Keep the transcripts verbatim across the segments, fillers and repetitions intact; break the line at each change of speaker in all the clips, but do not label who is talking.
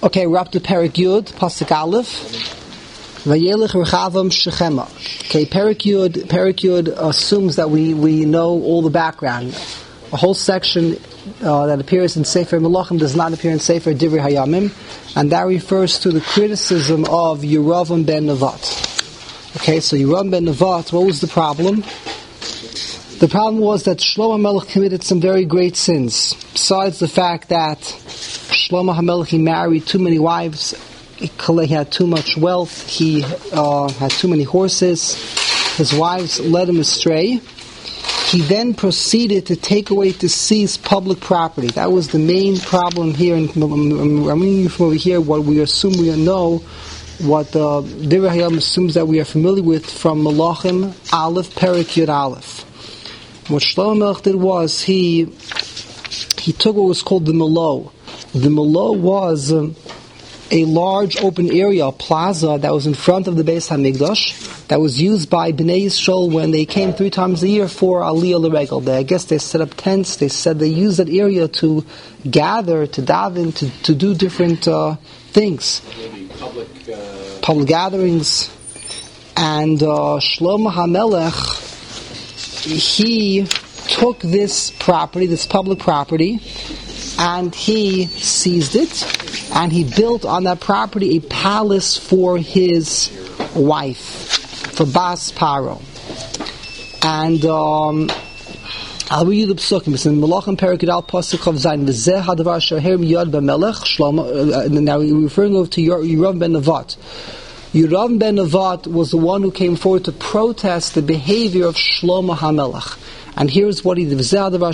Okay, we're up to Perek Yud, Pasuk Aleph. Vayelech Rechavam Shechema. Okay, Perek Yud, Perek Yud assumes that we, we know all the background. A whole section uh, that appears in Sefer Melachim does not appear in Sefer Divrei Hayamim, and that refers to the criticism of Yeravam ben Nevat. Okay, so Yeravam ben Nevat, what was the problem? The problem was that Shlomo HaMelech committed some very great sins. Besides the fact that Shlomo HaMelech, he married too many wives, he had too much wealth, he uh, had too many horses, his wives led him astray. He then proceeded to take away, to seize public property. That was the main problem here. And I'm reading you from over here what we assume we know, what uh, Divrei Hayam assumes that we are familiar with from Melachim Aleph, Perek Yud Aleph. What Shlomo HaMelech did was he he took what was called the Milo. The Milo was um, a large open area, a plaza that was in front of the Beis HaMikdash, that was used by Bnei Yisrael when they came three times a year for Aliyah L'Regel. They, I guess they set up tents. They said they used that area to gather, to daven, to, to do different uh, things.
Maybe public, uh...
public gatherings. And uh, Shlomo HaMelech, he took this property, this public property, and he seized it, and he built on that property a palace for his wife, for Bas Paro. And um, I'll read you the psukim. It's in Melachim Perek Yud Al Pasuk Chav Zayin. V'zeh hadavar asher herim Yad b'Melech Shlomo. Now we're referring over to Yeravam ben Nevat. Yeravam ben Nevat was the one who came forward to protest the behavior of Shlomo HaMelech. And here's what he did.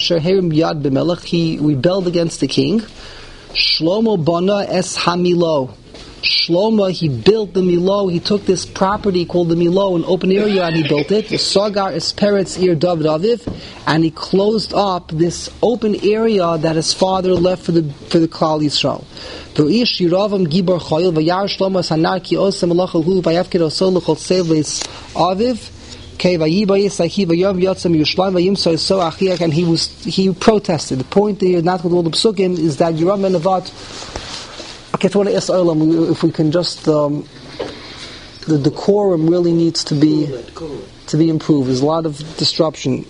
He rebelled against the king. Shlomo bana es hamilo. Shlomo, he built the Milo. He took this property called the Milo, an open area, and he built it. The Sagar es Peretz ir David Aviv, and he closed up this open area that his father left for the for the Klal Yisrael. V'ish Yeravam Gibor Choyel v'yar Shlomo Sanar ki osem lachul v'yavkid osol l'chol seves Aviv. And he was he protested. The point there, not with all the psukim, is that Yeravam ben Nevat. Okay, I want to ask Olam if we can just um, the decorum really needs to be to be improved. There's a lot of disruption.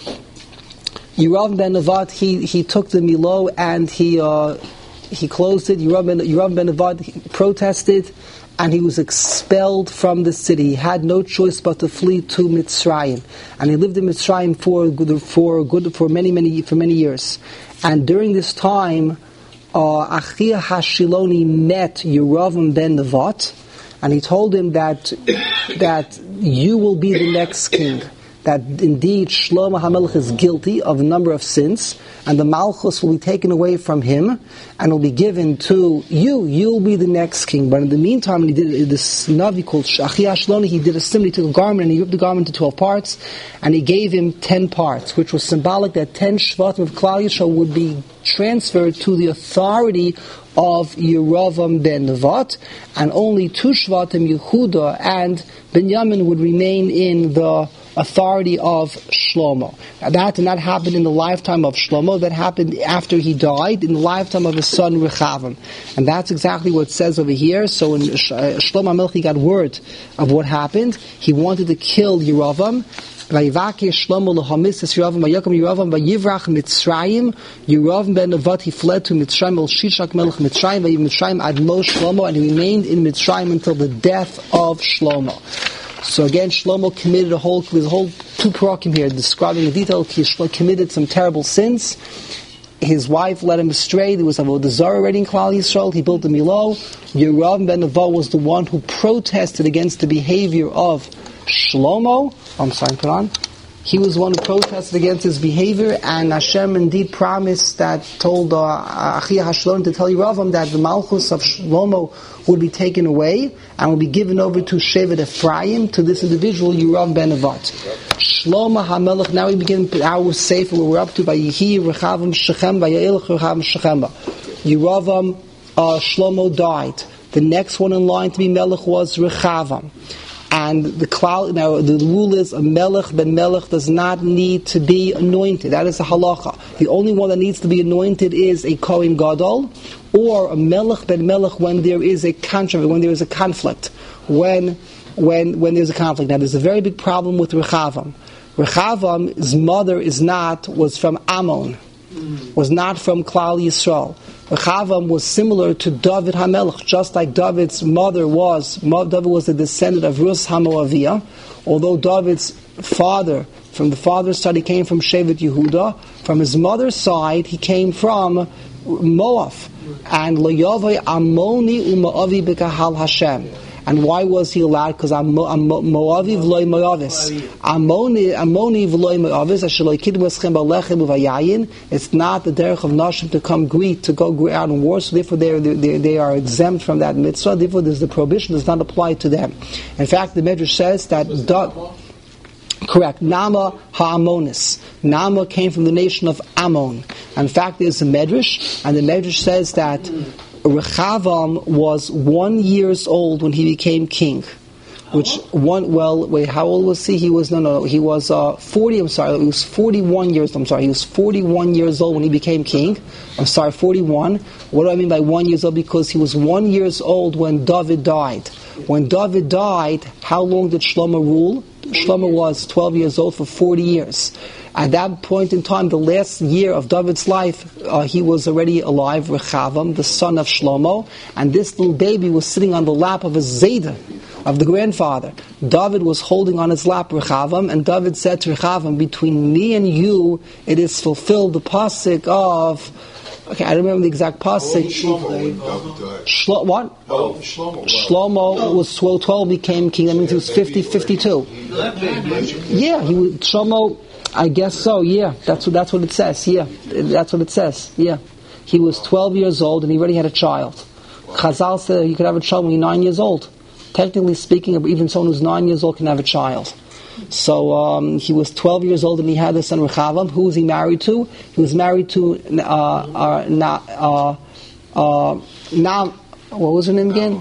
Yeravam ben Nevat, he he took the Milo and he uh, he closed it. Yeravam ben, Yeravam ben Nevat protested, and he was expelled from the city. He had no choice but to flee to Mitzrayim, and he lived in Mitzrayim for good, for good for many many for many years. And during this time, uh, Achia Hashiloni met Yeravam ben Nevat, and he told him that that you will be the next king. That indeed Shlomo HaMelech is guilty of a number of sins, and the Malchus will be taken away from him, and will be given to you. You'll be the next king. But in the meantime, he did this Navi called Achia Shloni. He did a simile to the garment, and he ripped the garment into twelve parts, and he gave him ten parts, which was symbolic that ten Shvatim of Klal Yisrael would be transferred to the authority of Yeravam ben Nevat, and only two Shvatim, Yehuda and Binyamin, would remain in the authority of Shlomo. Now, that did not happen in the lifetime of Shlomo. That happened after he died, in the lifetime of his son Rechavam. And that's exactly what it says over here. So when Shlomo HaMelech, he got word of what happened, he wanted to kill Yeravam. Vayivake Shlomo lehamis Yeravam vayakam Yeravam vayivrach Mitzrayim. Yeravam ben Nevat, he fled to Mitzrayim el Shishak melech Mitzrayim vayiv Mitzrayim ad mo Shlomo, and he remained in Mitzrayim until the death of Shlomo. So again, Shlomo committed a whole, there's a whole two parakim here describing in detail. He committed some terrible sins. His wife led him astray. There was Avodah Zarah already in Klal Yisrael. He built the Milo. Yeravam ben Nevat was the one who protested against the behavior of Shlomo. Oh, I'm sorry, put on. He was the one who protested against his behavior, and Hashem indeed promised that, told uh, Achia Hashlon to tell Yeravam that the Malchus of Shlomo would be taken away and would be given over to Shevet Ephraim, to this individual, Yeravam ben Nevat. Shlomo HaMelech, now we begin our sefer, where we're up to, by Yehi Rechavam Shechem, by Yaelech Rechavam Shechem. Yeravam, uh, Shlomo died. The next one in line to be Melech was Rechavam. And the cloud, now the rule is a melech ben melech does not need to be anointed. That is a halacha. The only one that needs to be anointed is a kohen gadol, or a melech ben melech when there is a controversy, when there is a conflict, when when when there's a conflict. Now there's a very big problem with Rechavam. Rechavam's mother is not was from Ammon, was not from Klal Yisrael. Rechavam was similar to David HaMelech, just like David's mother was. David was a descendant of Rus HaMoaviyah, although David's father, from the father's side, he came from Shevet Yehuda. From his mother's side, he came from Moab. And Lo Yavai Amoni U'Moavi B'Kahal Hashem. And why was he allowed? Because I'm Moavi v'loy Moavis. Amoni Amoni v'loy Moavis. Asheloi kidu eschem b'alechem u'vayayin. It's not the derech of nashim to come greet, to go out in war. So therefore, they are they, they are exempt from that mitzvah. Therefore, there's the prohibition does not apply to them. In fact, the Medrash says that. Da, correct. Nama ha'amonis. Nama came from the nation of Ammon. In fact, there's a Medrash, and the Medrash says that Rechavam was one years old when he became king. Which one? Well, wait. How old was he? He was no, no. He was uh, forty. I'm sorry. He was forty-one years. I'm sorry. He was forty-one years old when he became king. I'm sorry, forty-one. What do I mean by one years old? Because he was one years old when David died. When David died, how long did Shlomo rule? Shlomo was twelve years old for forty years. At that point in time, the last year of David's life, uh, he was already alive, Rechavam, the son of Shlomo, and this little baby was sitting on the lap of his Zayda, of the grandfather. David was holding on his lap Rechavam, and David said to Rechavam, between me and you, it is fulfilled the pasuk of, okay, I don't remember the exact pasuk. Shlo, what?
Oh, Shlomo.
Shlomo was twelve, twelve became king, that means he was fifty, fifty-two. Yeah, he was, Shlomo, I guess so, yeah. That's what that's what it says, yeah. That's what it says, yeah. He was twelve years old and he already had a child. Chazal said he could have a child when he's nine years old. Technically speaking, even someone who's nine years old can have a child. So um, he was twelve years old and he had his son Rechavam. Who was he married to? He was married to uh, uh, na, uh, uh, na, what was her name again?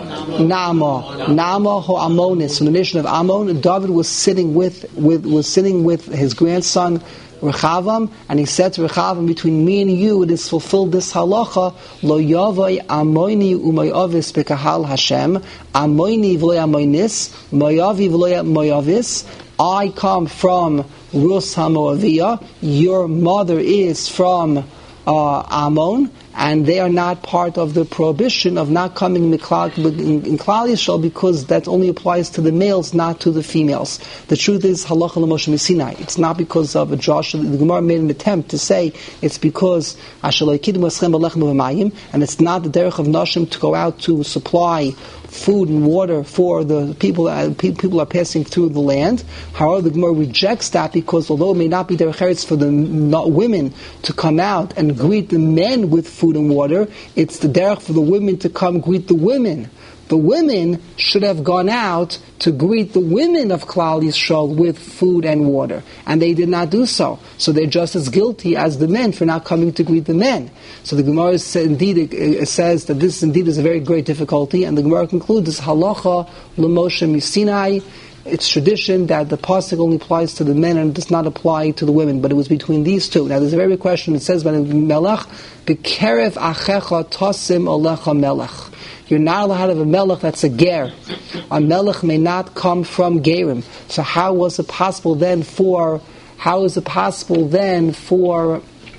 Naamah. Naamah ho Ammonis, from the nation of Ammon. David was sitting with, with was sitting with his grandson Rechavam, and he said to Rechavam, between me and you, it is fulfilled this halacha, lo yavai amoini umayavis bekahal Hashem, amoini v'lo amoinis, moyavi v'lo moyavis. I come from Rus HaMoaviyah, your mother is from uh, Ammon, and they are not part of the prohibition of not coming in Klal Yisrael, because that only applies to the males, not to the females. The truth is, halacha l'Moshe Sinai. It's not because of a Joshua. The Gemara made an attempt to say it's because asheloi kidu eschem b'alechem u'v'mayim, and it's not the derech of nashim to go out to supply food and water for the people that people are passing through the land. However, the Gemara rejects that, because although it may not be derech eretz for the women to come out and greet the men with food and water, it's the derech for the women to come greet the women. The women should have gone out to greet the women of Klal Yisrael with food and water, and they did not do so. So they're just as guilty as the men for not coming to greet the men. So the Gemara says, indeed it says that this indeed is a very great difficulty, and the Gemara concludes this halacha l'Moshe Sinai. It's tradition that the pasuk only applies to the men and does not apply to the women, but it was between these two. Now there's a very big question. It says by the Melech, "B'kerev achecha tosim olecha melech." You're not allowed to have a melech that's a ger. A melech may not come from gerim. So how was it possible then for? How is it possible then for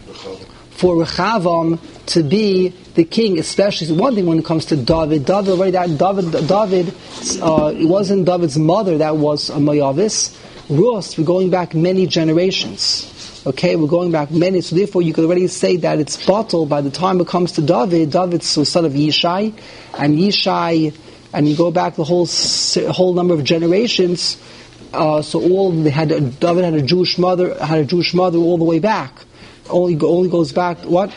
for Rechavam to be the king? Especially one thing when it comes to David. David already that David David uh, it wasn't David's mother that was a Moavis. Rus, we're going back many generations. Okay, we're going back many, so therefore you could already say that it's bottled by the time it comes to David. David's the son of Yishai, and Yishai, and you go back the whole whole number of generations. Uh, so all they had, David had a Jewish mother, had a Jewish mother all the way back. Only only goes back what?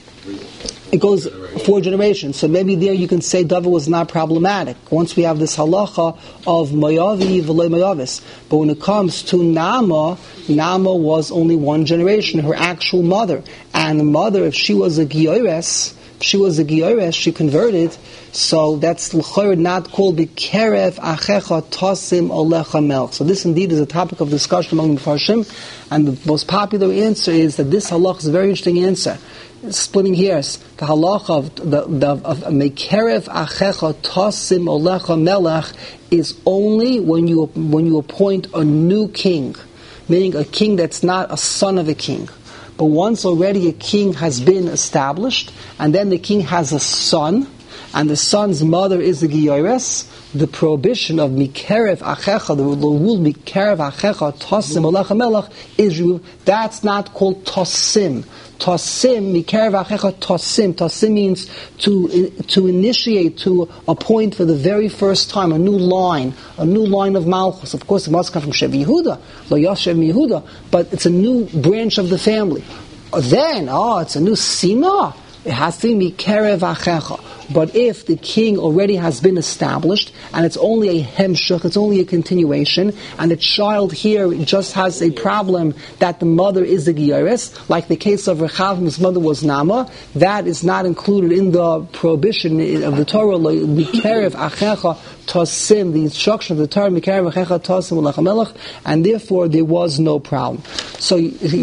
It goes four generations. So maybe there you can say David was not problematic. Once we have this halacha of Mayavi v'lo Mayavis. But when it comes to Nama, Nama was only one generation, her actual mother. And the mother, if she was a Giyores, she was a Giyores, she converted, so that's l'chayr not called B'kerev Achecha Tosim Olecha Melch. So this indeed is a topic of discussion among the Farshim, and the most popular answer is that this halach is a very interesting answer. Splitting hairs, the halach of the, the of Mekerev Achecha Tosim Olecha Melech is only when you when you appoint a new king, meaning a king that's not a son of a king. But once already a king has been established, and then the king has a son, and the son's mother is the Giyores, the prohibition of Mikerev Achecha, the rule Mikerev Achecha Tosim Olecha Melech is removed. That's not called Tosim. Tosim, Mikerev Achecha Tosim. Tosim means to to initiate, to appoint for the very first time a new line, a new line of Malchus. Of course, it must come from Shev Yehuda, Lo Yoshev Yehuda, but it's a new branch of the family. Then, oh, it's a new Sina. It has to be Mikerev Achecha. But if the king already has been established, and it's only a hemshach, it's only a continuation, and the child here just has a problem that the mother is the Giyores, like the case of Rechav, his mother was Nama, that is not included in the prohibition of the Torah, Mikerev Achecha Tosim, the instruction of the Torah, Mikerev Achecha Tosim Olecha Melech, and therefore there was no problem. So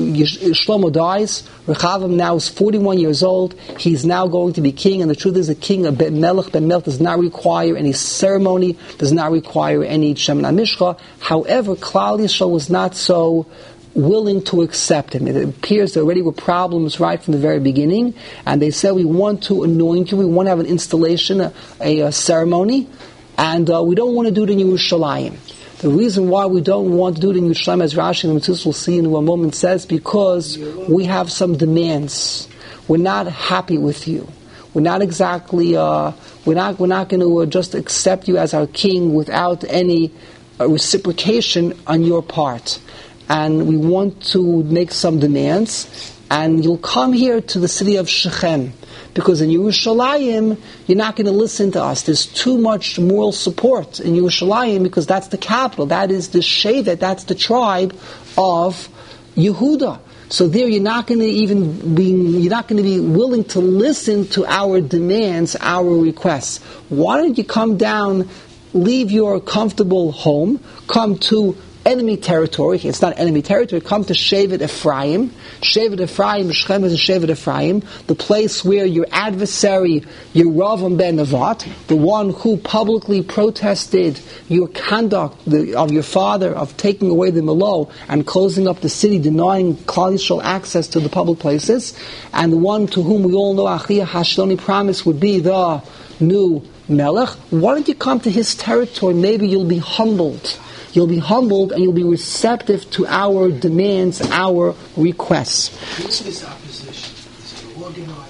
Shlomo dies, Rechavim now is forty-one years old, he's now going to be king, and the truth is the king of Ben Melech, Ben Melech does not require any ceremony, does not require any Shemin HaMishcha. However, Klal Yisrael was not so willing to accept him. It appears there already were problems right from the very beginning, and they said, we want to anoint you, we want to have an installation, a, a, a ceremony, and uh, we don't want to do it in Yerushalayim. The reason why we don't want to do it in Yerushalayim, as Rashi and the Mitzvah will see in a moment, says because we have some demands. We're not happy with you. We're not exactly. Uh, we're not. We're not going to uh, just accept you as our king without any uh, reciprocation on your part. And we want to make some demands. And you'll come here to the city of Shechem, because in Yerushalayim you're not going to listen to us. There's too much moral support in Yerushalayim because that's the capital. That is the Shevet. That's the tribe of Yehuda. So there, you're not going to even be, you're not going to be willing to listen to our demands, our requests. Why don't you come down, leave your comfortable home, come to enemy territory? It's not enemy territory. Come to Shevet Ephraim. Shevet Ephraim, Shechem is a Shevet Ephraim, the place where your adversary, Yeravam ben Nevat, the one who publicly protested your conduct the, of your father of taking away the Melo and closing up the city, denying Klal Yisrael access to the public places, and the one to whom we all know Achia Hashloni promised would be the new Melech. Why don't you come to his territory? Maybe you'll be humbled. You'll be humbled and you'll be receptive to our demands, our requests.
What's this opposition? Is it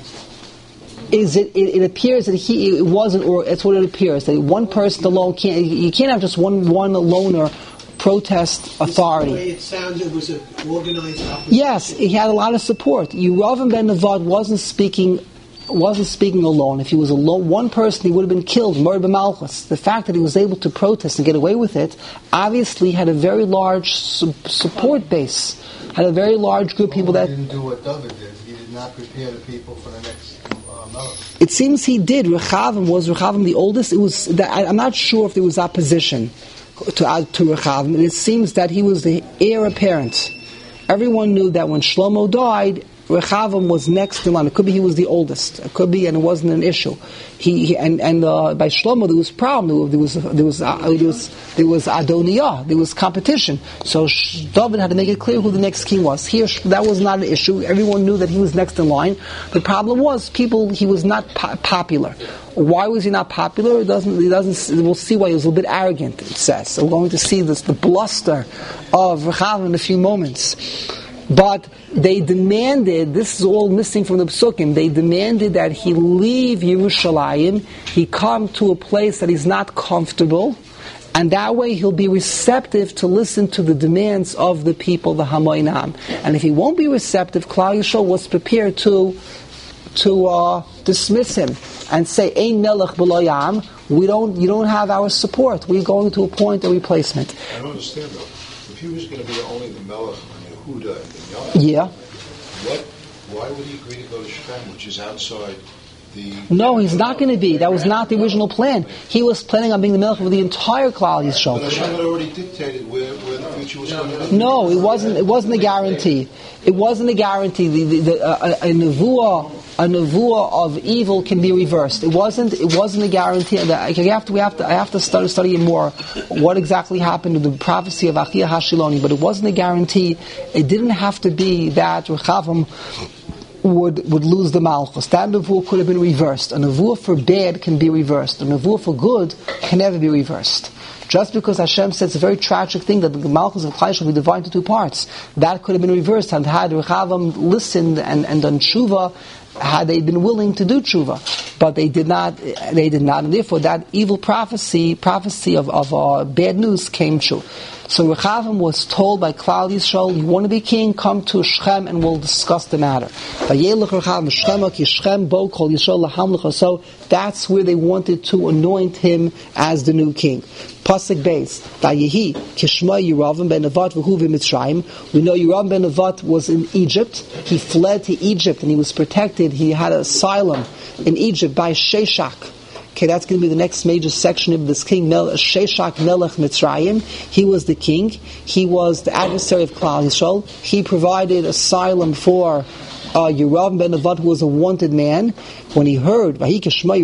organized?
Is it, it? It appears that he it wasn't, or it's what it appears that one person alone can't. You can't have just one one loner protest authority.
The way it sounds, it was an organized opposition.
Yes, he had a lot of support. Yeravam ben Nevat wasn't speaking. wasn't speaking alone. If he was alone, one person, he would have been killed, murdered by Malchus. The fact that he was able to protest and get away with it, obviously had a very large su- support base, had a very large group of people
well,
that...
He didn't do what David did. He did not prepare the people for the next uh, Melech.
It seems he did. Rechavim, was Rechavim the oldest? It was. That, I, I'm not sure if there was opposition to, uh, to Rechavim. It seems that he was the heir apparent. Everyone knew that when Shlomo died, Rechavim was next in line. It could be he was the oldest. It could be, and it wasn't an issue. He, he and and uh, by Shlomo there was problem. There was there was uh, there was there was Adoniyah. There was competition. So David had to make it clear who the next king was. Here that was not an issue. Everyone knew that he was next in line. The problem was people. He was not po- popular. Why was he not popular? It doesn't. He doesn't. We'll see why he was a little bit arrogant. It says. So we're going to see this the bluster of Rechavim in a few moments. But they demanded, this is all missing from the Psukim, they demanded that he leave Yerushalayim, he come to a place that he's not comfortable, and that way he'll be receptive to listen to the demands of the people, the Hamoinam. And if he won't be receptive, Klal Yisrael was prepared to to uh, dismiss him and say, Ein Melech b'lo Yam, we don't, you don't have our support, we're going to appoint a replacement.
I don't understand though. If he was going to be only the Melech and Yehuda and Binyamin,
Yeah.
what? Why would he agree to go to Shechem, which is outside the...
No, he's not going to be. That was not the original plan. He was planning on being the Melech of the entire Klal Yisrael.
But Hashem had already dictated where, where the future was going to be.
No, it wasn't. It wasn't a guarantee. It wasn't a guarantee. The, the, the, uh, a, a nevuah, a nevuah of evil can be reversed. It wasn't. It wasn't a guarantee. That you have to. We have to. I have to start studying more what exactly happened to the prophecy of Achia Hashiloni. But it wasn't a guarantee. It didn't have to be that Rechavam would would lose the Malchus. That nevuah could have been reversed. A nevuah for bad can be reversed. A nevuah for good can never be reversed. Just because Hashem says it's a very tragic thing that the Malchus of Klal shall be divided into two parts, that could have been reversed and had Rechavam listened and, and done tshuva, had they been willing to do tshuva, but they did not. They did not, and therefore that evil prophecy, prophecy of, of uh, bad news, came true. So Rechavam was told by Klal Yisrael, "You want to be king? Come to Shechem, and we'll discuss the matter." So that's where they wanted to anoint him as the new king. Pasuk Beis, Vayehi Kishma Yeravam ben Nevat v'hu v'Mitzrayim. We know Yeravam ben Nevat was in Egypt. He fled to Egypt and he was protected. He had an asylum in Egypt by Sheshach. Okay, that's going to be the next major section of this king, Sheshach Melech Mitzrayim. He was the king. He was the adversary of Klal Yisrael. He provided asylum for Uh, Yeravam ben Nevat, who was a wanted man. When he heard, he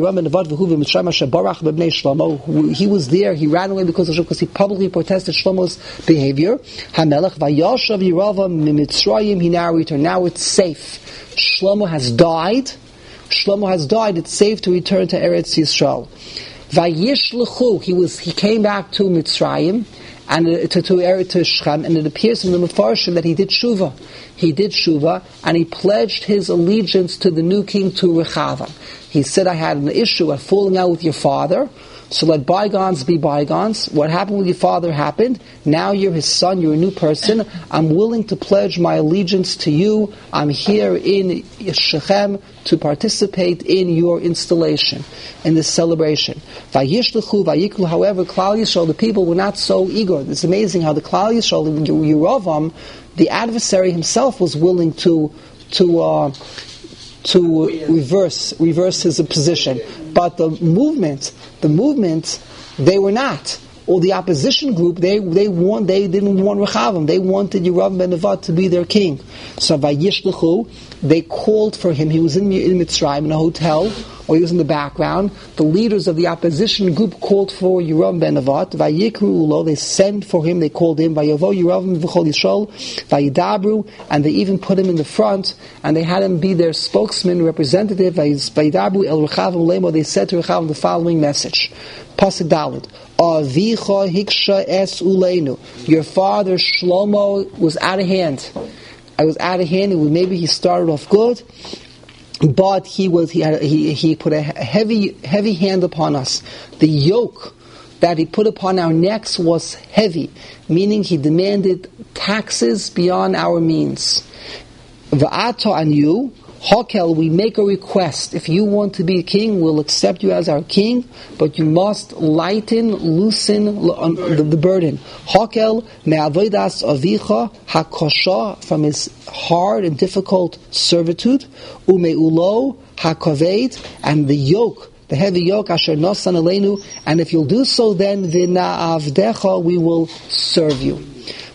was there, he ran away because of because he publicly protested Shlomo's behavior. Hamelech vayashav Yeravam mimitzrayim, he now returned. Now it's safe. Shlomo has died. Shlomo has died. It's safe to return to Eretz Yisrael. Vayishlechu, he was he came back to Mitzrayim and uh, to to Eretz to Shechem, and it appears in the Mefarshim that he did tshuva. He did tshuva, and he pledged his allegiance to the new king, to Rechavam. He said, I had an issue of falling out with your father, so let bygones be bygones. What happened with your father happened. Now you're his son, you're a new person. I'm willing to pledge my allegiance to you. I'm here in Shechem to participate in your installation, in this celebration. Vayishlechu, vayiklu, however, Klal Yisrael, the people were not so eager. It's amazing how the Klal Yisrael, Yeravam, the adversary himself was willing to to uh, to reverse reverse his position, but the movement, the movement, they were not. Or the opposition group, they they want they didn't want Rechavam. They wanted Yeravam ben Nevat to be their king. So vayishlechu, they called for him. He was in, in Mitzrayim in a hotel, or he was in the background. The leaders of the opposition group called for Yeravam ben Nevat. Vayikru ulo, they sent for him. They called him. Vayavo Yeravam v'chol Yisrael vayidabru, and they even put him in the front, and they had him be their spokesman, representative. Vayidabru el Rechavam lemo. They said to Rechavam the following message: Pasuk Dalet. Avicha hiksha es uleinu. Your father Shlomo was out of hand. I was out of hand. It was, maybe he started off good, but he was he had he he put a heavy heavy hand upon us. The yoke that he put upon our necks was heavy, meaning he demanded taxes beyond our means. Va'ato an you. Hakel, we make a request. If you want to be king, we'll accept you as our king, but you must lighten, loosen the, the burden. Hakel me'avodas avicha hakosha, from his hard and difficult servitude, ume'ulo hakaved, and the yoke, the heavy yoke, asher nosan aleinu, and if you'll do so, then v'na'avdecha, we will serve you.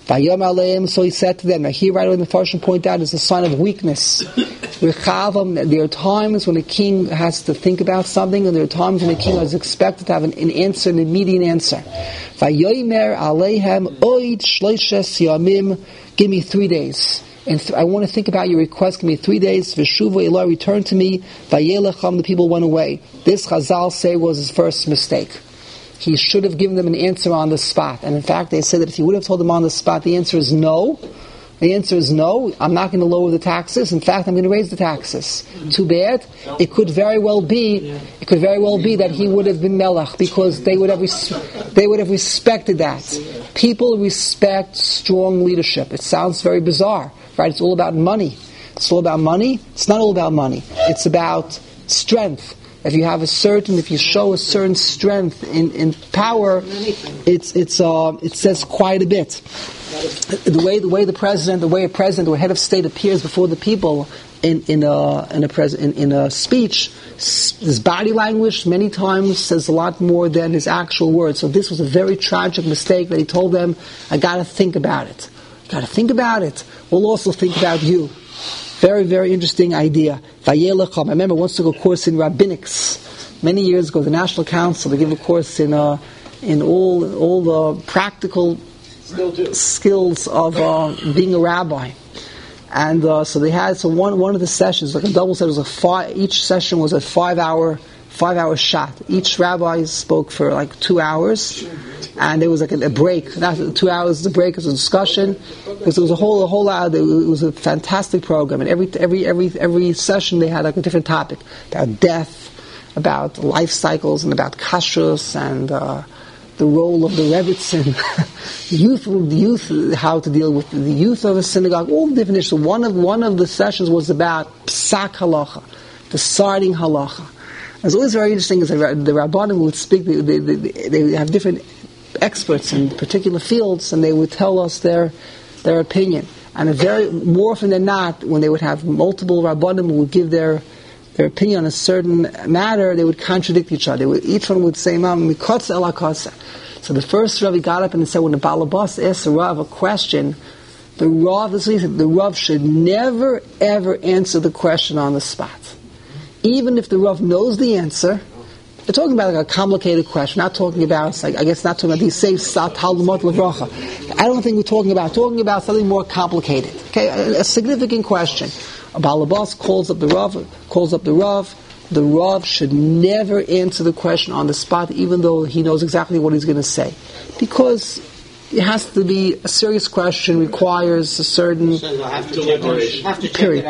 So he said to them, now here right away the Mefarshim point out is a sign of weakness. Rechavam, there are times when a king has to think about something, and there are times when a king is expected to have an, an answer, an immediate answer. Vayomer aleihem oid shloishes yamim, give me three days. And th- I want to think about your request, give me three days. Veshuva Elah, return to me. Vayelecham, the people went away. This Chazal say was his first mistake. He should have given them an answer on the spot. And in fact, they said that if he would have told them on the spot, the answer is no. The answer is no. I'm not going to lower the taxes. In fact, I'm going to raise the taxes. Too bad. It could very well be. It could very well be that he would have been melech, because they would have res- they would have respected that. People respect strong leadership. It sounds very bizarre, right? It's all about money. It's all about money. It's not all about money. It's about strength. if you have a certain, if you show a certain strength in, in power, it's it's uh, it says quite a bit. The way the way the president, the way a president or head of state appears before the people in in a in a pres in, in a speech, his body language many times says a lot more than his actual words. So this was a very tragic mistake that he told them. I got to think about it. Got to think about it. We'll also think about you. Very, very interesting idea. I remember once took a course in rabbinics many years ago. The National Council, they give a course in uh, in all all the practical skills of uh, being a rabbi. And uh, so they had so one one of the sessions, like a double session, was a five, each session was a five hour five hour shot. Each rabbi spoke for like two hours, and there was like a, a break. Not two hours. The break was a discussion. Because it was a whole a whole hour. It was a fantastic program, and every every every every session they had like a different topic about death, about life cycles, and about kashrus and uh, the role of the Rebbitzin, youth, the youth, how to deal with the youth of a synagogue, all the different issues. One of one of the sessions was about psak halacha, deciding halacha. And it's always very interesting is that the Rabbanim would speak. They, they, they, they have different experts in particular fields, and they would tell us their their opinion. And a very more often than not, when they would have multiple Rabbanim who would give their their opinion on a certain matter, they would contradict each other. They would, each one would say, "Mam mikotza ela kotza." So the first Rav got up and said, when the Balabas asks the Rav a question, the Rav, this is what he said, the Rav should never ever answer the question on the spot. Even if the Rav knows the answer, they're talking about like a complicated question, not talking about, like, I guess not talking about these safe sat halumot levracha. I don't think we're talking about, talking about something more complicated. Okay, a, a significant question. A Balabas calls up the Rav, calls up the Rav, the Rav should never answer the question on the spot, even though he knows exactly what he's going to say. Because it has to be a serious question, requires a certain period.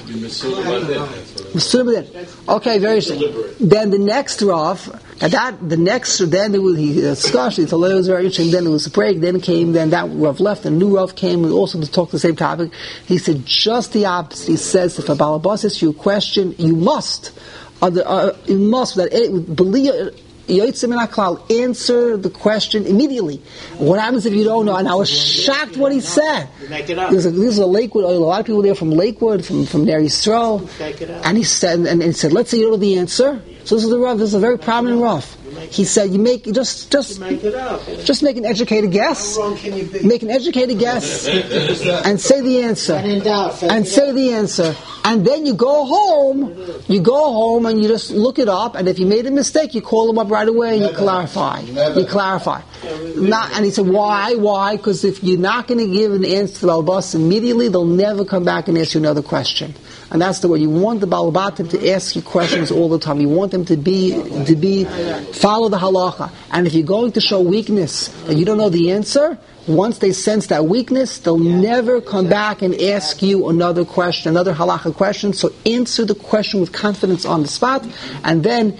Okay, very interesting. Then the next Rav, and that the next then there was he discussed. It was very interesting. Then there was a break. Then came then that Rav left. And a new Rav came and also to talk the same topic. He said just the opposite. He says if a Balabas asks you a question, you must, uh, uh, you must that believe. Answer the question immediately. What happens if you don't know? And I was shocked what he said.
Make it up.
This is a Lakewood. A lot of people there from Lakewood, from from Ner Yisrael. And he said, and, and he said, let's say you don't know the answer. So this is the Rav. This is a very prominent Rav. He said, you make just just
make it up.
Just make an educated guess.
How wrong can you be?
Make an educated guess and say the answer.
And in doubt,
and say the answer. And then you go home. You go home and you just look it up. And if you made a mistake, you call him up right away and you clarify. You clarify. Not, and he said, why? Why? Because if you're not going to give an answer to the Balabas immediately, they'll never come back and ask you another question. And that's the way you want the Balabatim to ask you questions all the time. You want them to be to be follow the halacha. And if you're going to show weakness and you don't know the answer, once they sense that weakness, they'll never come back and ask you another question, another halacha question. So answer the question with confidence on the spot, and then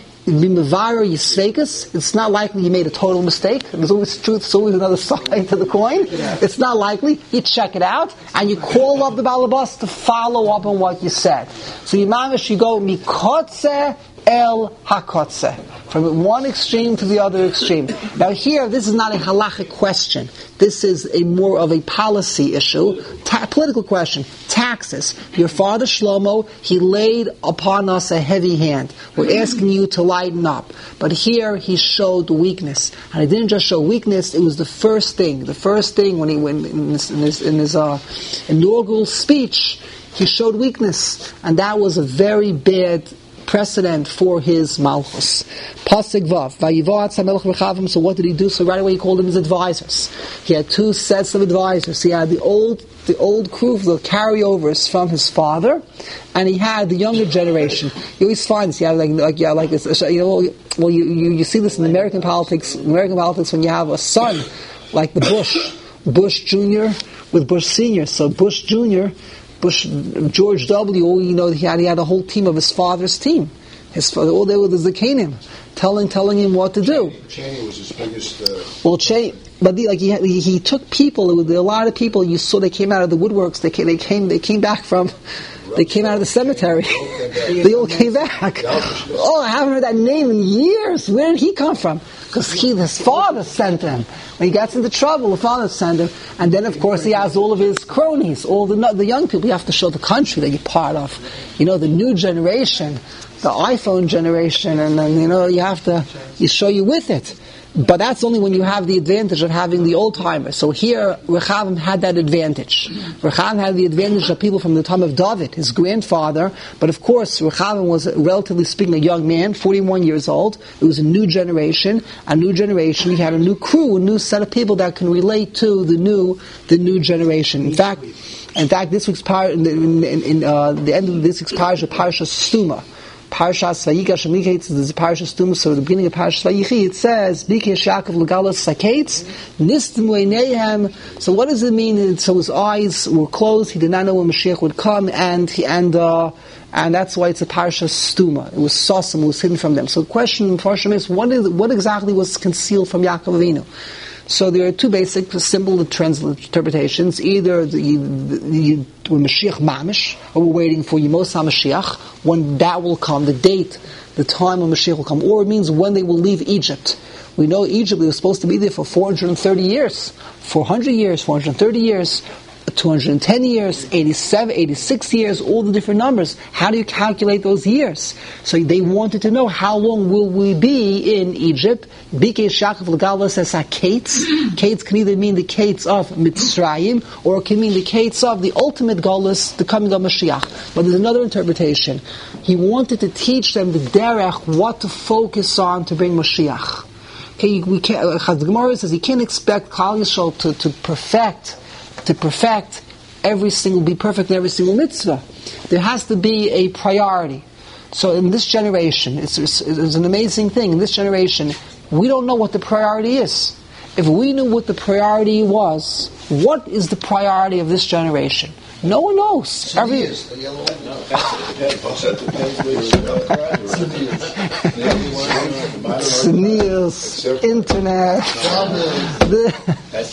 it's not likely you made a total mistake. There's always truth, there's always another side to the coin. It's not likely. You check it out, and you call up the Balabas to follow up on what you said. So you manage to go mikotze el hakotze, from one extreme to the other extreme. Now here, this is not a halachic question. This is a more of a policy issue, ta- political question. Taxes. Your father Shlomo, he laid upon us a heavy hand. We're asking you to lighten up. But here he showed weakness, and he didn't just show weakness. It was the first thing. The first thing when he went in his, in his, in his uh, inaugural speech, he showed weakness, and that was a very bad precedent for his malchus. Pasuk Vav. Vayivoat Samelech Rechavim. So what did he do? So right away he called them his advisors. He had two sets of advisors. He had the old, the old crew, the carryovers from his father, and he had the younger generation. You always find this. You have like, like, yeah, like this. You know, well, you, you you see this in American politics. American politics when you have a son like the Bush, Bush Junior with Bush Senior. So Bush Junior Bush, George W., you know, he had, he had a whole team of his father's team. His father, all they were the Zakanim, telling telling him what to do.
Cheney was his biggest. Uh,
well, Cheney, but the, like he, he he took people. There were a lot of people you saw. They came out of the woodworks. They came. They came. They came back from They came out of the cemetery. They all came back. Oh, I haven't heard that name in years. Where did he come from? Because he, his father sent him. When he gets into trouble, the father sent him. And then, of course, he has all of his cronies, all the the young people. You have to show the country that you're part of. You know, the new generation, the iPhone generation, and then, you know, you have to, you show you with it. But that's only when you have the advantage of having the old timers. So here, Rechavam had that advantage. Rechavam had the advantage of people from the time of David, his grandfather. But of course, Rechavam was, relatively speaking, a young man, forty-one years old. It was a new generation. A new generation. He had a new crew, a new set of people that can relate to the new, the new generation. In fact, in fact, this week's par, in, in, in uh, the end of this week's parasha, Parasha Stuma. Parashas Vayigash Amiketz is the Parashas Stuma. So at the beginning of Parashas Vayichi, it says, Bikesh Yaakov Legalos Saketz, Nistim Weinehem. So what does it mean? So his eyes were closed, he did not know when Mashiach would come, and he, and uh, and that's why it's a Parashas Stuma. It was Sosam, it was hidden from them. So the question in Parashas is, what, is, what exactly was concealed from Yaakov Avinu? So there are two basic, simple translate interpretations. Either the, the, the, when Mashiach Mamish, or we're waiting for Yemos HaMashiach, when that will come, the date, the time when Mashiach will come, or it means when they will leave Egypt. We know Egypt, they were supposed to be there for four hundred thirty years, four hundred years, four hundred thirty years, two hundred ten years, eighty-seven, eighty-six years, all the different numbers. How do you calculate those years? So they wanted to know, how long will we be in Egypt? Bikesh Yaakov Legalos says Kates. Kates can either mean the Kates of Mitzrayim, or it can mean the Kates of the ultimate Galus, the coming of Mashiach. But there's another interpretation. He wanted to teach them the derech, what to focus on to bring Mashiach. Okay, we can't, uh, the Gemara says you can't expect Klal Yisrael to, to perfect to perfect every single, be perfect in every single mitzvah. There has to be a priority. So in this generation, it's, it's, it's an amazing thing. In this generation, we don't know what the priority is. If we knew what the priority was, what is the priority of this generation? No one knows. Every Sneers, internet.
That's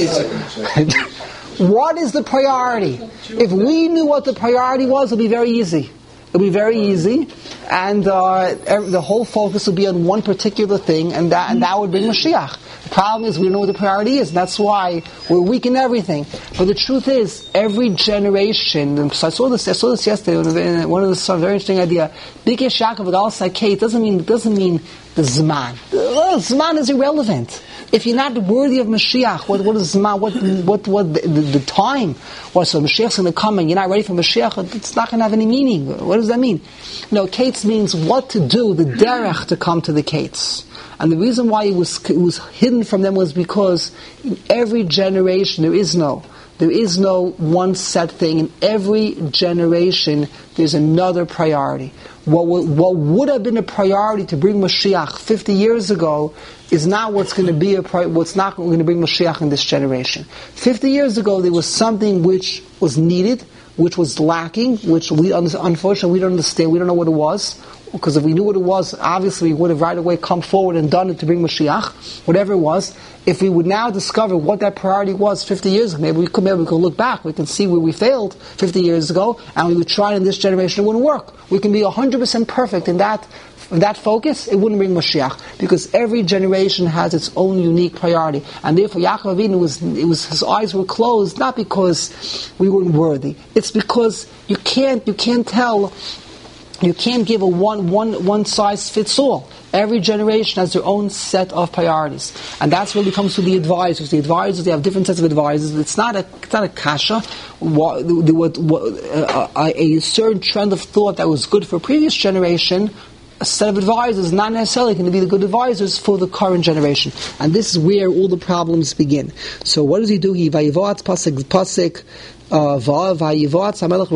Judaism.
What is the priority? If we knew what the priority was, it would be very easy. It would be very easy, and uh, the whole focus would be on one particular thing, and that and that would bring Mashiach. The problem is we don't know what the priority is, and that's why we're weak in everything. But the truth is, every generation, and so I saw this I saw this yesterday, one of the some very interesting idea, Bikesh Yaakov Legalos Saketz doesn't mean doesn't mean the Zman. The Zman is irrelevant. If you're not worthy of Mashiach, what what is Zman? What what what the, the, the time? What, so Mashiach's going to come and you're not ready for Mashiach? It's not going to have any meaning. What does that mean? No, Kates means what to do, the derech to come to the Kates. And the reason why it was it was hidden from them was because in every generation there is no there is no one set thing. In every generation there's another priority. What would, what would have been a priority to bring Mashiach fifty years ago is not what's going to be a pri- what's not going to bring Mashiach in this generation. Fifty years ago, there was something which was needed, which was lacking, which we unfortunately we don't understand. We don't know what it was. Because if we knew what it was, obviously we would have right away come forward and done it to bring Mashiach, whatever it was. If we would now discover what that priority was fifty years ago, maybe we could maybe we could look back, we can see where we failed fifty years ago, and we would try in this generation, it wouldn't work. We can be one hundred percent perfect in that in that focus, it wouldn't bring Mashiach, because every generation has its own unique priority. And therefore Yaakov Avinu was, it was his eyes were closed, not because we weren't worthy. It's because you can't you can't tell You can't give a one, one, one size fits all. Every generation has their own set of priorities, and that's where it comes to the advisors. The advisors, they have different sets of advisors. It's not a, it's not a kasha. What, what, what, a, a certain trend of thought that was good for a previous generation, a set of advisors not necessarily going to be the good advisors for the current generation, and this is where all the problems begin. So what does he do? He vayivat pasik pasik. Uh, he took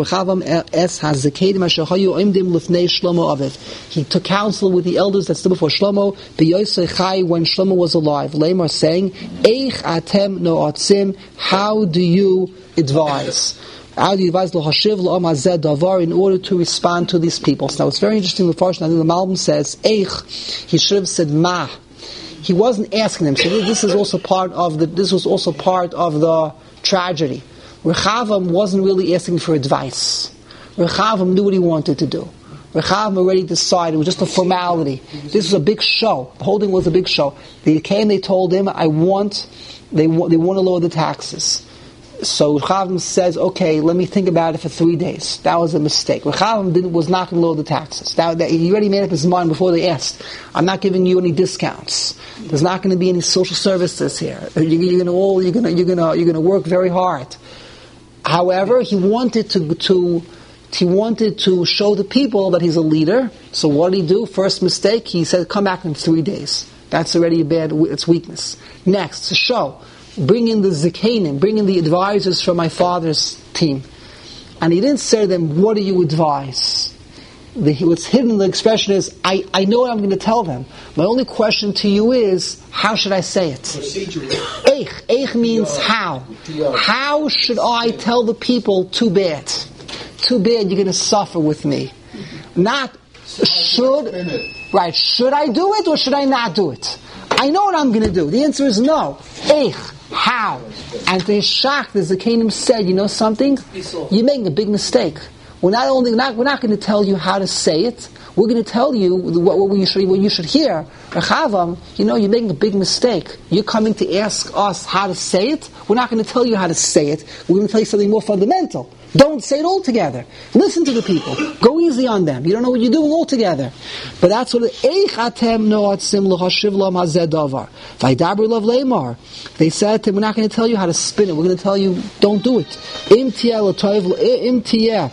counsel with the elders that stood before Shlomo when Shlomo was alive, Lamar saying, how do you advise? How do you advise in order to respond to these people? Now it's very interesting, the Farsh, I think the Malbim says, he should have said ma. He wasn't asking them. So this is also part of the this was also part of the tragedy. Rechavam wasn't really asking for advice. Rechavam knew what he wanted to do. Rechavam already decided. It was just a formality. This was a big show. The whole thing was a big show. They came, they told him, I want, they, wa- they want to lower the taxes. So Rechavam says, okay, let me think about it for three days. That was a mistake. Rechavam didn't, was not going to lower the taxes. That, that, he already made up his mind before they asked. I'm not giving you any discounts. There's not going to be any social services here. You're, you're going to all, you're going to, you're going to, you're going to work very hard. However, he wanted to, to, he wanted to show the people that he's a leader. So what did he do? First mistake, he said, come back in three days. That's already a bad, it's weakness. Next, to show. Bring in the Zikanim, bring in the advisors from my father's team. And he didn't say to them, what do you advise? The, what's hidden in the expression is, I, I know what I'm going to tell them. My only question to you is, how should I say it? Eich. Eich means how. How should I tell the people, too bad? Too bad you're going to suffer with me. Not, should, right, should I do it or should I not do it? I know what I'm going to do. The answer is no. Eich. How? And to his shock, the Zakanim said, you know something? You're making a big mistake. We're not only not we're not going to tell you how to say it. We're going to tell you what, what you should what you should hear. Rechavam, you know, you're making a big mistake. You're coming to ask us how to say it. We're not going to tell you how to say it. We're going to tell you something more fundamental. Don't say it all together. Listen to the people. Go easy on them. You don't know what you're doing altogether. But that's what Eich atem noatzim l'hashiv lam hazeh davar. Vaydaber lav leimar. They said to him, we're not going to tell you how to spin it. We're going to tell you, don't do it. Im tiyeh l'toiv im tiyeh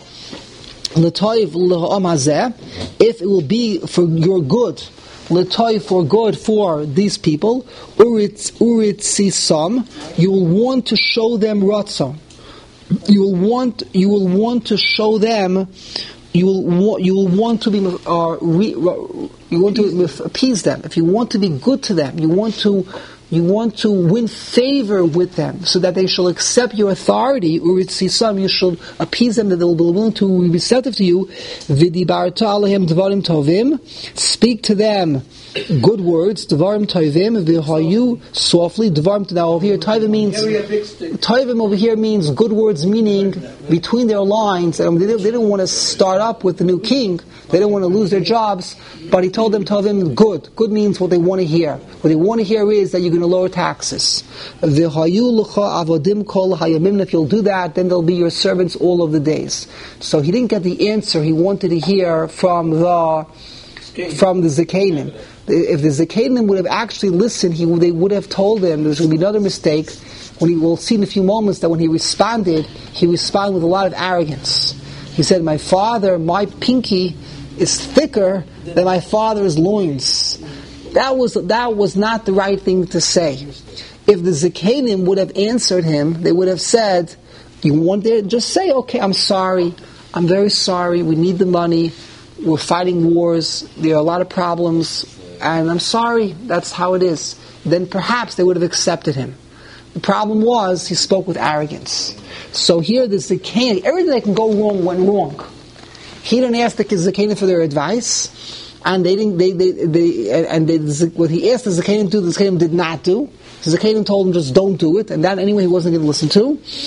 l'toiv l'ha'am hazeh. If it will be for your good, l'toiv for good for these people, urit urit sisam, you will want to show them ratzon. You will want. You will want to show them. You will. Want, you will want to be. Uh, re, you want to appease them. If you want to be good to them, you want to. You want to win favor with them, so that they shall accept your authority. Uritzisam, you shall appease them, that they will be willing to be receptive to you. V'dibarta alehem dvarim tovim. Speak to them good words. Dvarim tovim v'hayu softly. Dvarim. Now over here, tovim means tovim over here means good words, meaning between their lines. And they, they didn't want to start up with the new king. They didn't want to lose their jobs. But he told them, tovim, good. Good means what they want to hear. What they want to hear is that you're going to lower taxes. If you'll do that, then they'll be your servants all of the days. So he didn't get the answer he wanted to hear from the from the Zakanim. If the Zakanim would have actually listened, he they would have told him there's going to be another mistake. When he will see in a few moments that when he responded, he responded with a lot of arrogance. He said, "My father, my pinky is thicker than my father's loins." That was that was not the right thing to say. If the Zakanim would have answered him, they would have said, "You want to just say, okay, I'm sorry, I'm very sorry. We need the money. We're fighting wars. There are a lot of problems, and I'm sorry. That's how it is." Then perhaps they would have accepted him. The problem was he spoke with arrogance. So here, the Zakanim, everything that can go wrong went wrong. He didn't ask the Zakanim for their advice. And they didn't. They they, they and they, what he asked the Zakanim to do, the Zakanim did not do. The Zakanim told him just don't do it, and that anyway he wasn't going to listen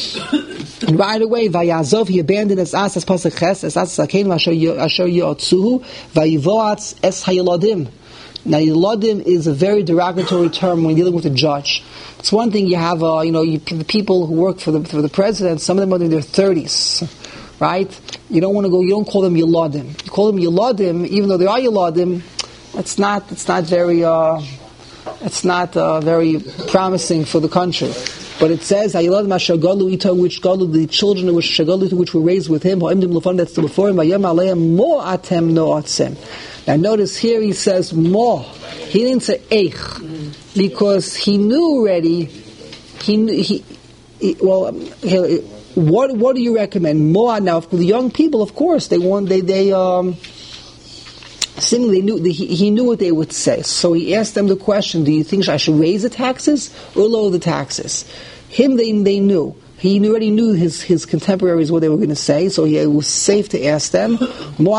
to. And right away, Vayazov, he abandoned as as as pasuk ches as as Zakanim asher asher yotzuhu vayivoatz es hayeladim. Now, yeladim is a very derogatory term when you're dealing with a judge. It's one thing you have, uh, you know, you, the people who work for the for the president. Some of them are in their thirties. Right? You don't want to go, you don't call them Yeladim. You call them Yeladim, even though they are Yeladim, it's not, it's not very, uh, it's not, uh, very promising for the country. But it says, Yeladim asher galu ito, which galu, the children of which shagalu, which were raised with him, ha'imdim lefan, that's still before him, vayem aleim mo atem no atzem. Now notice here he says mo. He didn't say eich, because he knew already, he knew, he, he well, he, What what do you recommend? Moa. Now, for the young people, of course, they want they they um. Seemingly, they knew he, he knew what they would say. So he asked them the question: do you think I should raise the taxes or lower the taxes? Him, they they knew. He already knew his, his contemporaries what they were going to say, so he, it was safe to ask them. Which said to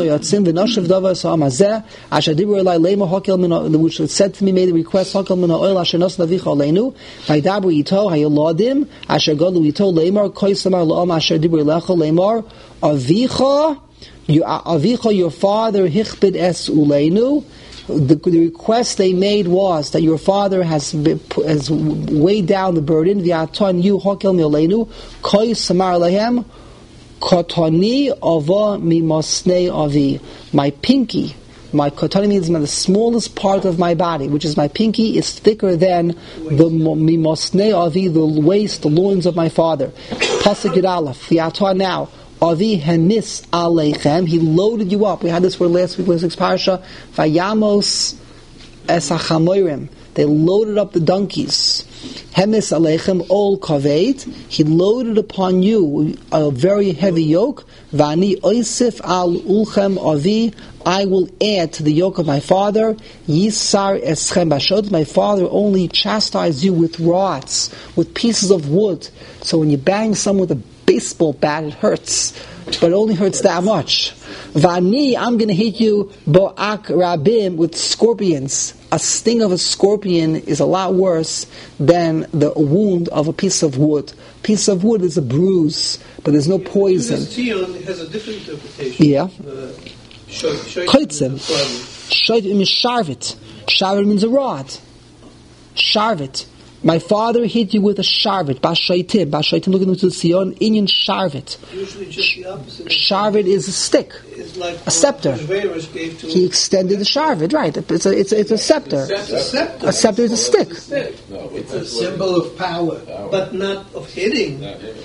me, made the request, your father hichbid es uleinu. The, the request they made was that your father has been, has weighed down the burden. V'aton you hokel miolenu koi samar lehem kotoni ava mimosnei avi. My pinky, my kotoni means the smallest part of my body, which is my pinky, is thicker than the mimosnei avi, the waist, the loins of my father. Pasuk Yud Aleph. V'aton now. Avi hemis aleichem. He loaded you up. We had this word last week, last week's parasha. Vayamos esachamoirim. They loaded up the donkeys. Hemis aleichem ol kaved. He loaded upon you a very heavy yoke. Vani oisif al ulchem avi. I will add to the yoke of my father. Yisar eschem bashod. My father only chastised you with rods, with pieces of wood. So when you bang someone with a baseball bat, it hurts, but it only hurts that much. Vani, I'm going to hit you bo'ak rabim, with scorpions. A sting of a scorpion is a lot worse than the wound of a piece of wood. Piece of wood is a bruise, but there's no poison.
This Zion has a different interpretation.
Yeah.
Koitzim.
Shoit means sharvit. Sharvit means a rod. Sharvit. My father hit you with a sharvit. Bashaitim. Bashaitim, look into the Sion. Inyan sharvit.
Usually just the opposite.
Sharvit is a stick.
It's like
a scepter. He extended the sharvit, right. It's a, it's a, it's a scepter.
It's a scepter.
A scepter is a stick.
It's a symbol of power, but not of hitting.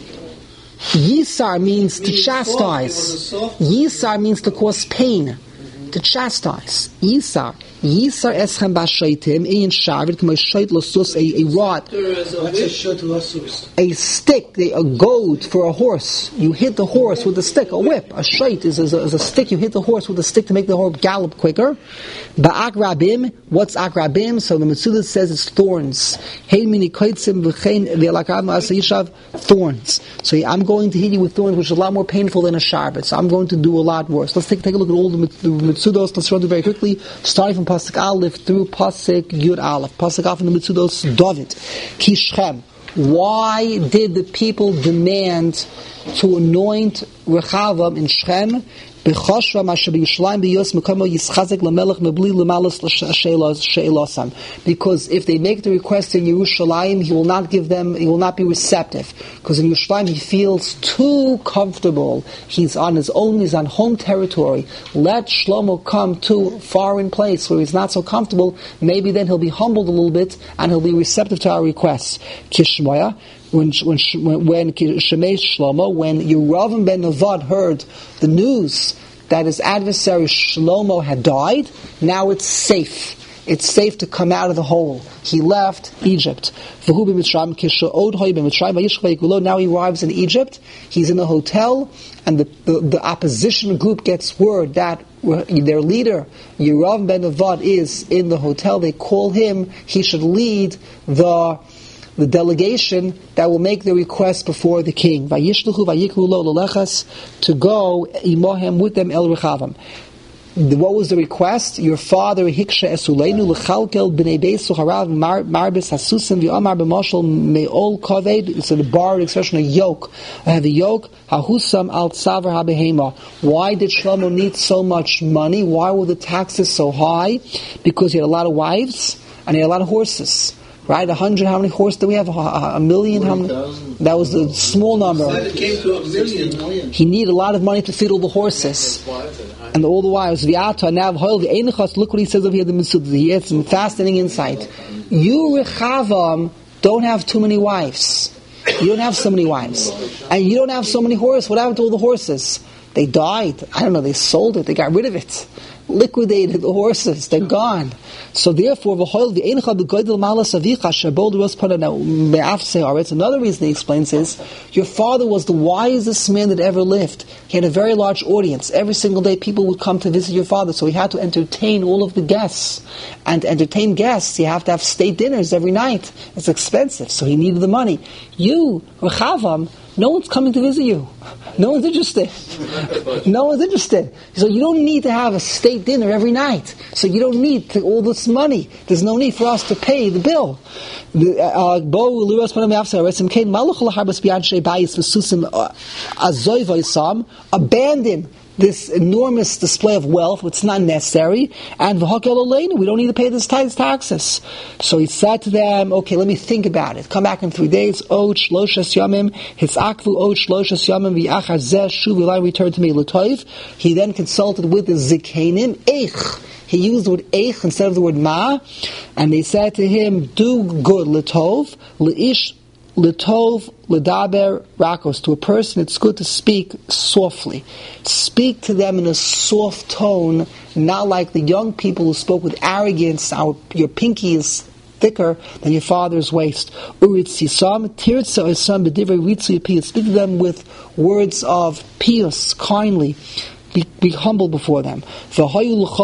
Yisar means to chastise. Yisar means to cause pain. To chastise. Yisar. Yisar eschem bashaitim in sharvit k'mo shait losus, a rod.
What's a shait losus?
A stick, a goad for a horse. You hit the horse with a stick, a whip. A shait is, is, a, is a stick. You hit the horse with a stick to make the horse gallop quicker. Ba'ak rabim. What's ak rabim? So the Metzudah says it's thorns. Hey mini koitzim v'chein v'elakam asayishav, thorns. So I'm going to hit you with thorns, which is a lot more painful than a sharvit. So I'm going to do a lot worse. Let's take, take a look at all the Metzudos. Let's run through very quickly, starting from Pasuk Aleph through Pasuk Yud Aleph. Pasuk Aleph in the Metzudos, David. Kishchem. Why did the people demand to anoint Rechavam in Shechem? Because if they make the request in Yerushalayim, he will not give them, he will not be receptive. Because in Yerushalayim he feels too comfortable. He's on his own, he's on home territory. Let Shlomo come to a foreign place where he's not so comfortable. Maybe then he'll be humbled a little bit and he'll be receptive to our requests. Kishmaya. When when when Shemei Shlomo, when Yeravim ben Nevat heard the news that his adversary Shlomo had died, now it's safe. It's safe to come out of the hole. He left Egypt. Now he arrives in Egypt. He's in the hotel, and the, the, the opposition group gets word that their leader, Yeravim ben Nevat, is in the hotel. They call him. He should lead the the delegation that will make the request before the king. Vayishluchu vayikru lo lelechas, to go imohem with them el Rechavam. What was the request? Your father hiksha esuleinu lechalkel b'nei beisu harav marbis hasusim v'amar b'moshel me'ol kaved. It's a borrowed expression, a yoke. I have a yoke. Hahusam al tzavar habehema. Why did Shlomo need so much money? Why were the taxes so high? Because he had a lot of wives and he had a lot of horses. Right, a hundred. How many horses do we have? A, a million. How many? That was the small number.
It came to a million.
He needed a lot of money to feed all the horses and all the wives. Look what he says over here. The Metzudah. He has some fascinating insight. You Rechavam don't have too many wives. You don't have so many wives, and you don't have so many horses. What happened to all the horses? They died. I don't know. They sold it. They got rid of it. liquidated the horses. They're gone. So therefore, another reason he explains is, your father was the wisest man that ever lived. He had a very large audience. Every single day people would come to visit your father, so he had to entertain all of the guests. And to entertain guests, you have to have state dinners every night. It's expensive, so he needed the money. You, Rechavam, no one's coming to visit you. No one's interested. No one's interested. So you don't need to have a state dinner every night. So you don't need to, all this money. There's no need for us to pay the bill. Abandon this enormous display of wealth, it's not necessary, and we don't need to pay this taxes. So he said to them, okay, let me think about it. Come back in three days. Return to me. He then consulted with the Zikanim. Eich. He used the word eich instead of the word ma, and they said to him, do good, letov, leish, letov, ledaber, rakos. To a person, it's good to speak softly. Speak to them in a soft tone, not like the young people who spoke with arrogance. Our, your pinky is thicker than your father's waist. Uritzisam, tirtza isam b'divrei ritzu piyus. Speak to them with words of pious, kindly. Be, be humble before them. Then you'll be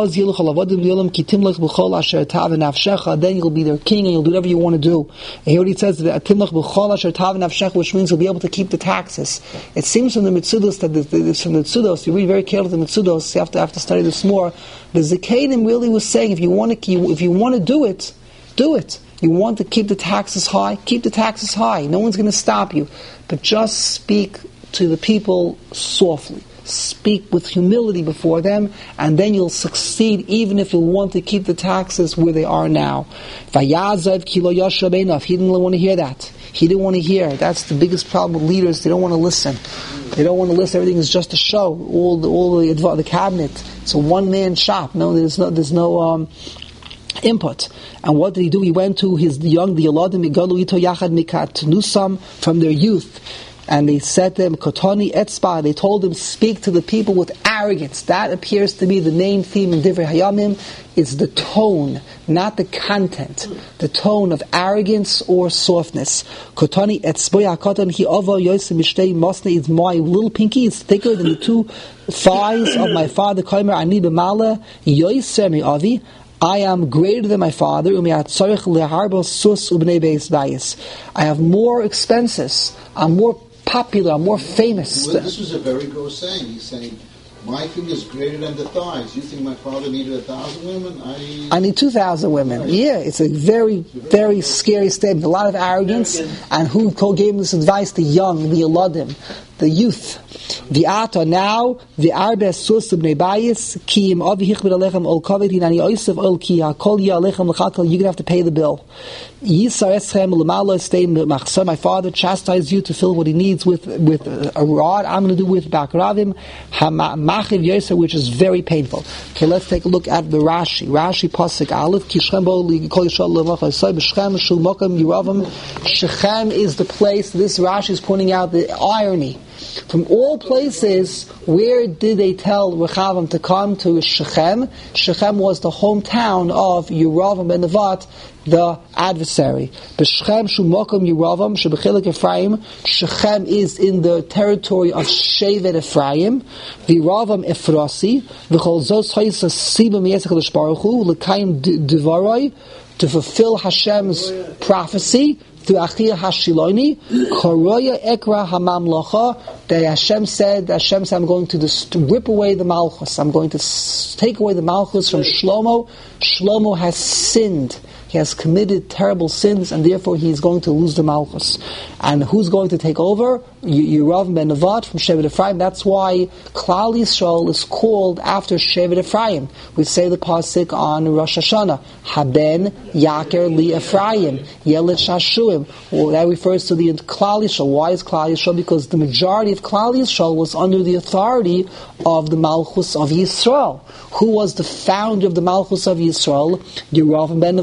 their king and you'll do whatever you want to do. And here it says that which means you'll be able to keep the taxes. It seems from the Mitzudos that it's from the Mitzudos, you read very carefully the Mitzudos, you have to have to study this more. The Zikanim really was saying, if you want to keep, if you want to do it, do it. You want to keep the taxes high, keep the taxes high. No one's going to stop you. But just speak to the people softly. Speak with humility before them, and then you'll succeed even if you want to keep the taxes where they are now. He didn't want to hear that. He didn't want to hear. That's the biggest problem with leaders. They don't want to listen. They don't want to listen. Everything is just a show. All the, all the, the cabinet. It's a one-man shop. No, there's no, there's no um, input. And what did he do? He went to his young, the Yoladim, Nusam, from their youth. And they said to him, Kotoni Etzba, they told him, speak to the people with arrogance. That appears to be the main theme in Divrei Hayamim, is the tone, not the content. The tone of arrogance or softness. Kotoni Etzba, Koton, he over Yosef Mishtei Mosne, is my little pinky, is thicker than the two thighs of my father, Koimer Ani B'mala, Yosef Mi Avi. I am greater than my father. I have more expenses. I'm more popular. I'm more famous.
Well, this was a very gross saying. He's saying, my thing is greater than the thighs. You think my father needed a thousand women? I
I need two thousand women. Right. Yeah, it's a very, very scary statement. A lot of arrogance. And who gave him this advice? The young, the Yoladim, the youth. The ata now, the arbe sus bnei bayis ki im avi hichbir alechem ol kaved hinani oisav ol ki hakol ya alechem l'chakol. You're gonna have to pay the bill. Yisar eschem l'mala stay machsa. My father chastised you to fill what he needs with with a rod. I'm going to do with bakravim hamachiv yosef, which is very painful. Okay, let's take a look at the Rashi. Rashi pasuk aleph ki Shechem bo kol yishal l'machal say b'Shechem shul mokem yiravam. Shechem is the place. This Rashi is pointing out the irony. From all places, where did they tell Rechavam to come to Shechem? Shechem was the hometown of Yeravam ben Nevat, the adversary. B'Shechem shumokum Yeravam shebechilik Ephraim. Shechem is in the territory of Shevet Ephraim. V'Yeravam Ephrasi. V'chol zos ha'isa siba miyesach l'shbaruch hu l'kayim divaroi, to fulfill Hashem's prophecy. To Achia Hashiloni, Koroya Ekra Hamamlocha, that Hashem said, Hashem said, I'm going to, dis- to rip away the Malchus. I'm going to s- take away the Malchus from Shlomo. Shlomo has sinned. He has committed terrible sins, and therefore he is going to lose the Malchus. And who's going to take over? Yeravam ben Nevat from Shevet Ephraim. That's why Klal Yisrael is called after Shevet Ephraim. We say the pasuk on Rosh Hashanah, Haben Yaker Li Ephraim Yelet Shashuim. Well, that refers to the Klal Yisrael. Why is Klal Yisrael? Because the majority of Klal Yisrael was under the authority of the Malchus of Yisrael. Who was the founder of the Malchus of Yisrael? Yeravam ben Nevat.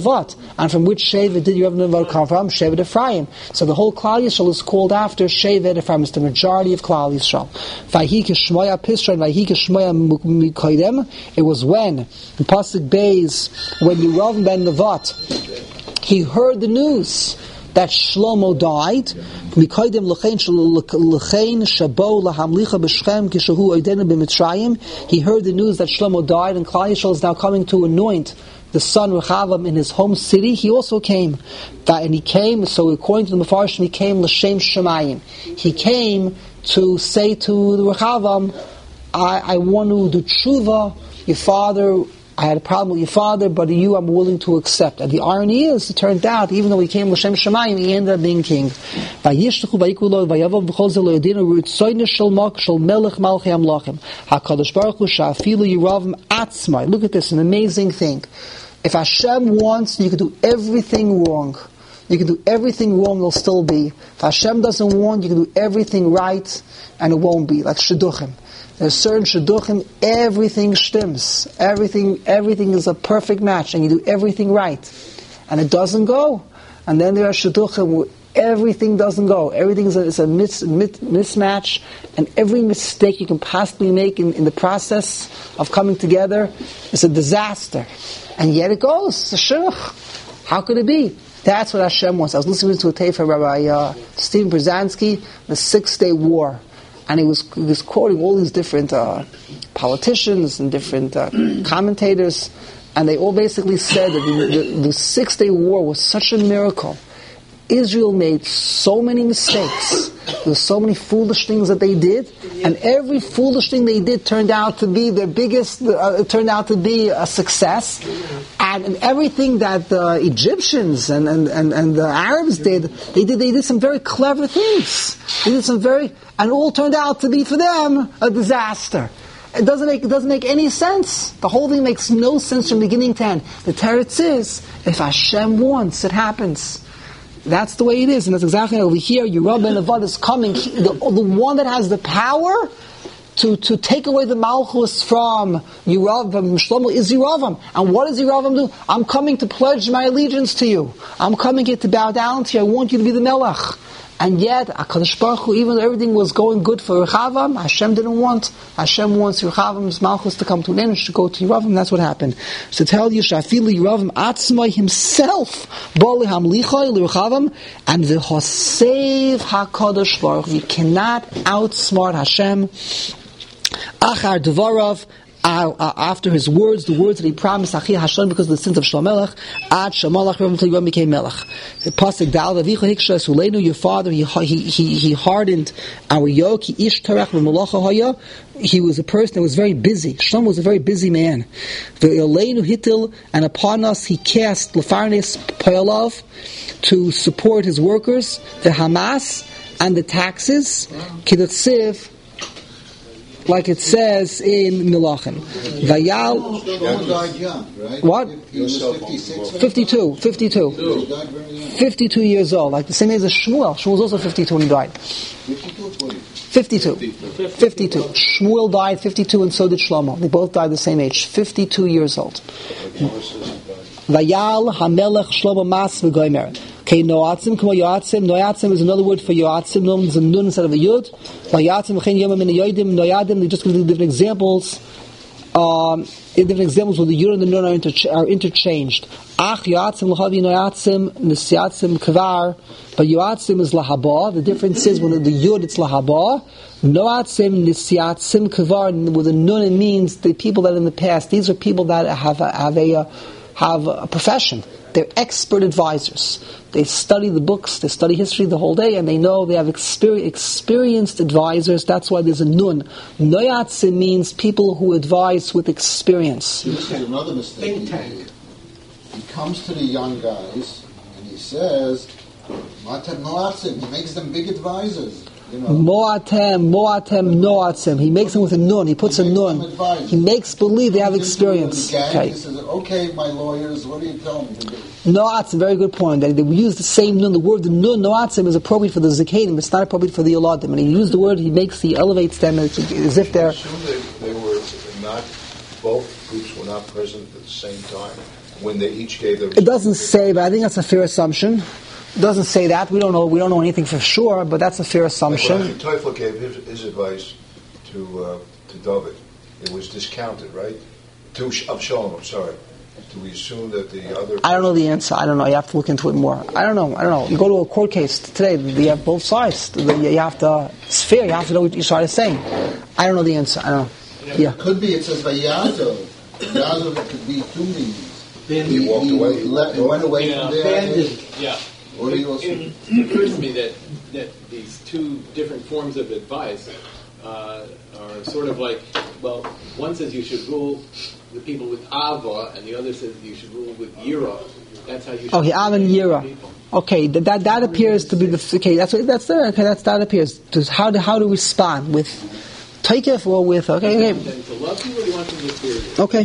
And from which Shevet did Yerav ben Nevat come from? Shevet Ephraim. So the whole Klal Yisrael is called after Shevet Ephraim. It's the majority of Klal Yisrael. Vayhi k'shmoya pisra and vayhi k'shmoya mikoidem. It was when, in Pasuk Beis, when Yerav ben Nevat, he heard the news that Shlomo died. Mikoidem l'chein shabo lahamlicha b'Shechem kishahu oidenu b'Mitzrayim. He heard the news that Shlomo died, and Klal Yisrael is now coming to anoint the son Rechavam in his home city. He also came, that, and he came. So according to the Mefarshim, he came l'shem Shemayim. He came to say to the Rechavam, I, I want to do tshuva. Your father, I had a problem with your father, but you I'm willing to accept. And the irony is, it turned out, even though he came l'shem Shemayim, he ended up being king. Look at this, an amazing thing. If Hashem wants, you can do everything wrong. You can do everything wrong, it'll still be. If Hashem doesn't want, you can do everything right, and it won't be. Like Shidduchim. There's certain Shidduchim, everything stims. Everything, everything is a perfect match, and you do everything right. And it doesn't go. And then there are Shidduchim where everything doesn't go. Everything is a, is a mis, mis, mismatch, and every mistake you can possibly make in, in the process of coming together is a disaster. And yet it goes. It's a shidduch. How could it be? That's what Hashem wants. I was listening to a tape from Rabbi uh, Stephen Brzezinski, the Six-Day War. And he was, he was quoting all these different uh, politicians and different uh, commentators. And they all basically said that the, the, the Six-Day War was such a miracle. Israel made so many mistakes. There were so many foolish things that they did, and every foolish thing they did turned out to be their biggest. Uh, turned out to be a success, and, and everything that the Egyptians and, and, and, and the Arabs did, they did they did some very clever things. They did some very, and all turned out to be for them a disaster. It doesn't make it doesn't make any sense. The whole thing makes no sense from beginning to end. The teretz is, if Hashem wants, it happens. That's the way it is, and that's exactly over here. Yerav ben Nevat is coming. He, the, the one that has the power to, to take away the malchus from Yerav ben Shlomo is Yeravam. And what does Yeravam do? I'm coming to pledge my allegiance to you. I'm coming here to bow down to you. I want you to be the melech. And yet, HaKadosh Baruch Hu, even though everything was going good for Rechavam, Hashem didn't want. Hashem wants Rechavam's malchus to come to an end, to go to Yeravam. That's what happened. So tell you, Shafilu Yeravam Atzmai himself, Bali Hamlichai L'Rechavam, and the Hosev HaKadosh Baruch Hu. You cannot outsmart Hashem. Achar Devarav. Uh, uh, after his words, the words that he promised, Achi Hashem, because of the sins of Shlomo Melech, Ad Shamalach, until Yom became Melech. Pasuk Dal, Avicha Hiksha Sulenu, your father, he he he he hardened our yoke. He ish tarach v'molacha haya. He was a person that was very busy. Shlomo was a very busy man. V'Eleinu Hitil, and upon us he cast Lefarnes Payalav to support his workers, the Hamas and the taxes. Kidatziv. Like it says in Milachim. Vayal.
Shlomo died young, right?
What?
He was fifty-six.
fifty-two. fifty-two.
He died very young.
fifty-two years old. Like the same age as Shmuel. Shmuel was also fifty-two when he died.
fifty-two or forty?
fifty-two. fifty-two. Shmuel died fifty-two, and so did Shlomo. They both died the same age. fifty-two years old. Vayal Hamelech Shlomo Mas v'Goymer. Okay, Noatzim, Kmo Yoatzim. Noatzim is another word for Yoatzim. Nun is a nun instead of a yud. Noatzim, V'chein Yomim Min Yodim, Noyadim. They just give you different examples. Um, in different examples where the yud and the nun are, inter- are interchanged. Ach Yoatzim L'chavi Noatzim, Nisyatzim Kvar. But Yoatzim is Lahaba. The difference is when the yud it's Lahaba. Noatzim Nisyatzim Kvar. With the nun it means the people that in the past. These are people that have a, have a have a profession. They're expert advisors. They study the books, they study history the whole day, and they know they have exper- experienced advisors. That's why there's a nun. Noyatzim means people who advise with experience.
This is another mistake. Think tank. He comes to the young guys and he says, Matem Noatzim. He makes them big advisors. You know.
Moatem, Moatem, Noatzim. He makes them with a nun. He puts he a nun. He makes believe they have experience.
Okay. He says, okay, my lawyers, what do you tell me to do?
Noatzim, very good point. They, they use the same nun. The word the nun, Noatzim, is appropriate for the Zakanim. It's not appropriate for the Yoladim. And he uses the word, he makes, he elevates them as, as if they're...
I assume they, they were not, both groups were not present at the same time. when they each gave their...
It doesn't say, but I think that's a fair assumption. It doesn't say that. We don't know. We don't know anything for sure, but that's a fair assumption.
Like when Teufel gave his, his advice to uh, to David, it was discounted, right? To Avshalom, I'm sorry. Do we assume that the other...
I don't know the answer. I don't know. You have to look into it more. I don't know. I don't know. You go to a court case today, you have both sides. You have to... It's fair. You have to know what each side is saying. I don't know the answer. I don't know. Yeah.
It could be, it says, Vayazov. Vayazov, it could be two meanings.
Then he walked
he,
away.
He, left, he went away
yeah.
from there.
Abandoned. Yeah.
Or
it,
he also...
it, it occurs to me that, that these two different forms of advice uh, are sort of like, well, one says you should rule the people with Ava, and the other says you should rule with Yira. That's how you should.
Okay, Av and Yira. Okay, that, that that appears to be the okay. That's what, that's there. Okay, that's that appears. To how to how to respond with taikef or with okay. Okay.
Then to love you, or do you want them to fear you?
Okay.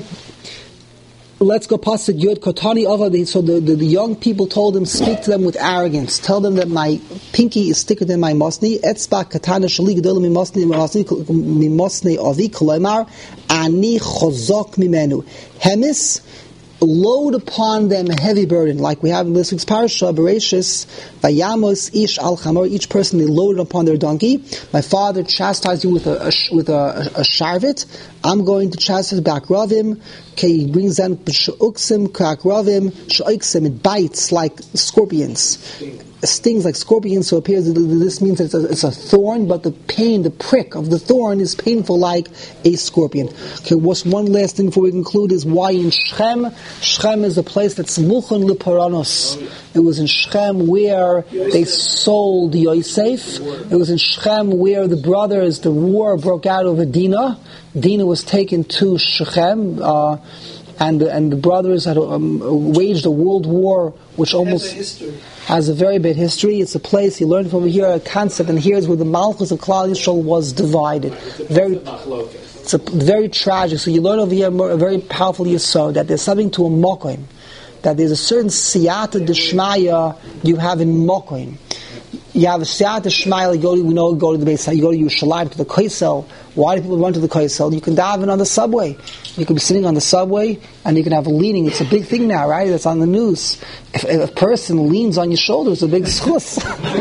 Let's go past it. Yud Kotani Ava. So the, the, the young people told him, speak to them with arrogance. Tell them that my pinky is thicker than my mosni. Etzba katana shali gedolah mi mosni mi mosni avi kolaymar ani chozok mimenu. Hemis, load upon them a heavy burden, like we have in this week's parasha, Bereshis, Vayamos ish al chamor. Each person they loaded upon their donkey. My father chastised you with a, a with a, a, a sharvet. I'm going to chastise back Ravim. Okay, he brings down Sh'uksim, Krak Ravim, Sh'uksim. It bites like scorpions. Stings like scorpions, so it appears that this means that it's a, it's a thorn, but the pain, the prick of the thorn is painful like a scorpion. Okay, what's one last thing before we conclude is why in Shechem? Shechem is a place that's Muchon L'Paranos. It was in Shechem where they sold Yosef. It was in Shechem where the brothers, the war broke out over Dinah. Dinah was taken to Shechem, uh, and, and the brothers had um, waged a world war which almost has a very big history. It's a place, you learn from here a concept, and here's where the Malchus of Klal Yisrael was divided. Very, it's a, very tragic. So you learn over here a very powerful yesod, that there's something to a mokoim, that there's a certain siyata d'shmaya you have in mokoim. You have a siyata d'shmaya, you go to, we know, go to the base, you go to Yerushalayim, to the Koisel. Why do people run to the Koisel? You can daven on the subway. You can be sitting on the subway, and you can have a leaning. It's a big thing now, right? It's on the news. If, if a person leans on your shoulder, it's a big schus.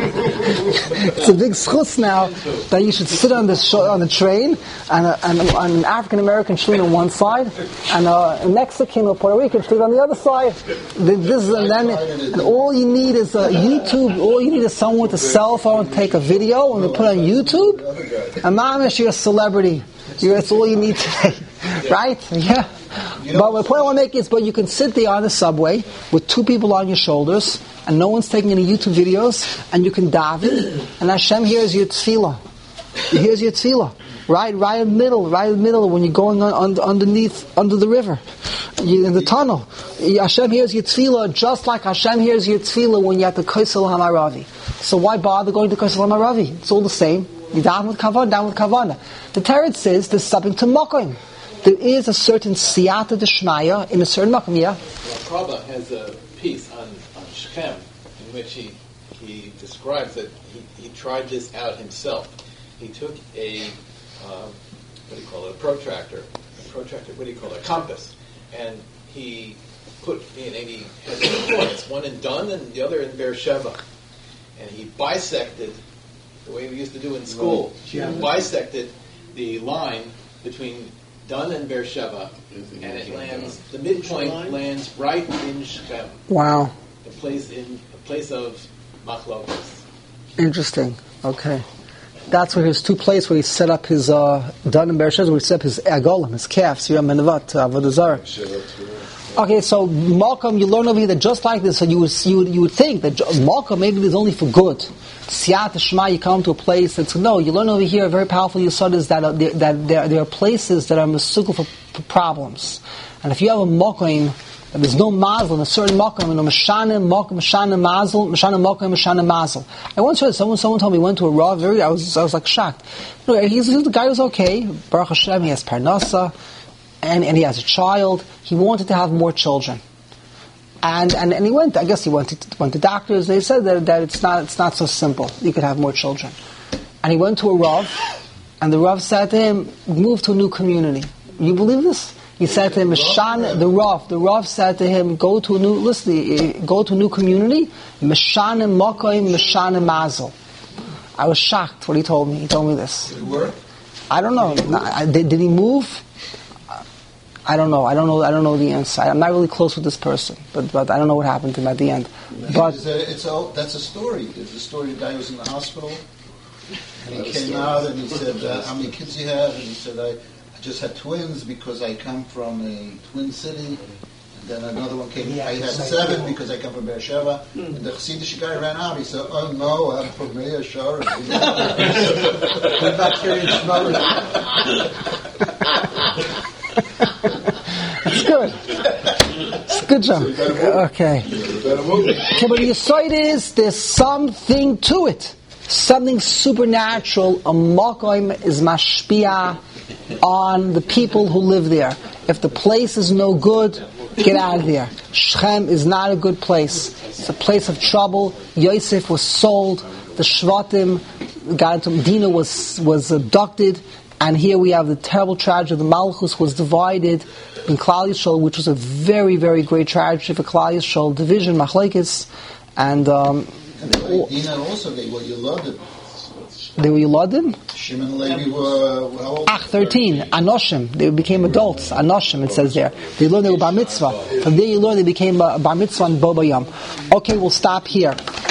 It's a big schus now that you should sit on the sh- on the train, and, a, and, a, and an African American should on one side, and a, a Mexican or Puerto Rican should on the other side. This is, and then, and all you need is a YouTube. All you need is someone with a cell phone to take a video and to put on YouTube. And mamish, you're a celebrity. You're, that's all you need today, right? Yeah. But the point I want to make is, but you can sit there on the subway with two people on your shoulders, and no one's taking any YouTube videos, and you can daven, and Hashem hears your tefillah. He hears your tefillah. Right, right in the middle, right in the middle when you're going on, on, underneath, under the river, you, in the tunnel. Hashem hears your tefillah just like Hashem hears your tefillah when you're at the Koisel HaMaravi. So why bother going to Koisel HaMaravi? It's all the same. You down with kavanah, down with kavanah. The Teretz says there's something to mokoim. There is a certain siyata d'shmaya in a certain mokoim, yeah?
Well, Prabha has a piece on, on Shechem in which he he describes that he, he tried this out himself. He took a, uh, what do you call it, a protractor, a protractor, what do you call it, a compass, and he put, and he had two points, one in Dun and the other in Beersheba, and he bisected, the way we used to do in school, he bisected the line between Dun and Beersheba, and it lands, the midpoint lands right in Shechem.
Wow.
The place in, the place of Machlokas.
Interesting. Okay. That's where his two places where he set up his uh, Dun and Beersheba, where he set up his agolim, his calves, Yom Menavat, Avodah Zarah. Okay, so Malcolm, you learn over here that just like this, so you would you would, you would think that Malcolm maybe is only for good. Siyat Shema, you come to a place that's no. You learn over here a very powerful yesod is that uh, there, that there, there are places that are mesukul for, for problems, and if you have a Malcolm, there's no mazel in a certain makom, no mashanim, makom, mashanim, mazel, mashanim, makom, mashanim, mazel. I once heard someone, someone told me he went to a rav, very, I was, I was like shocked. No, he's, he's the guy who's okay, Baruch Hashem, he has parnasa, and, and he has a child. He wanted to have more children. And, and, and he went, I guess he went to, went to doctors, they said that, that it's not, it's not so simple, you could have more children. And he went to a rav, and the rav said to him, move to a new community. You believe this? He said to him, Meshan, the Rav, the Rav said to him, go to a new, listen, go to a new community, Meshanim Mokoim, Meshanim Mazel. I was shocked when he told me, he told me this.
Did it work?
I don't know. Did, did he move? I don't know. I don't know. I don't know the answer. I'm not really close with this person, but but I don't know what happened to him at the end. But
it's a, it's a, that's a story. There's a story. The guy was in the hospital, and he came out and he said, uh, "How many kids you have?" And he said, "I, I just had twins because I come from a twin city." And then another one came. I had seven because I come from Beersheba. And the Chassidish guy ran out. He said, "Oh no, I'm from Beersheba."
What about carrying Shmona?
it's good. It's a good job. Okay. Okay, but the aside is there's something to it. Something supernatural. A makom is mashpia on the people who live there. If the place is no good, get out of there. Shechem is not a good place. It's a place of trouble. Yosef was sold. The Shvatim got into Medina, was was abducted. And here we have the terrible tragedy of the Malchus was divided in Klal Yisrael, which was a very, very great tragedy for Klal Yisrael, division, machlekes, and um,
and they were Dina also, they were Yeladim.
They were Yeladim?
Shimon and Levi were, were how old?
Ah, thirteen. Anoshim. They became adults. Anoshim, it says there. They learned they were bar mitzvah. From there you learn they became uh, bar mitzvah and bo bayam. Okay, we'll stop here.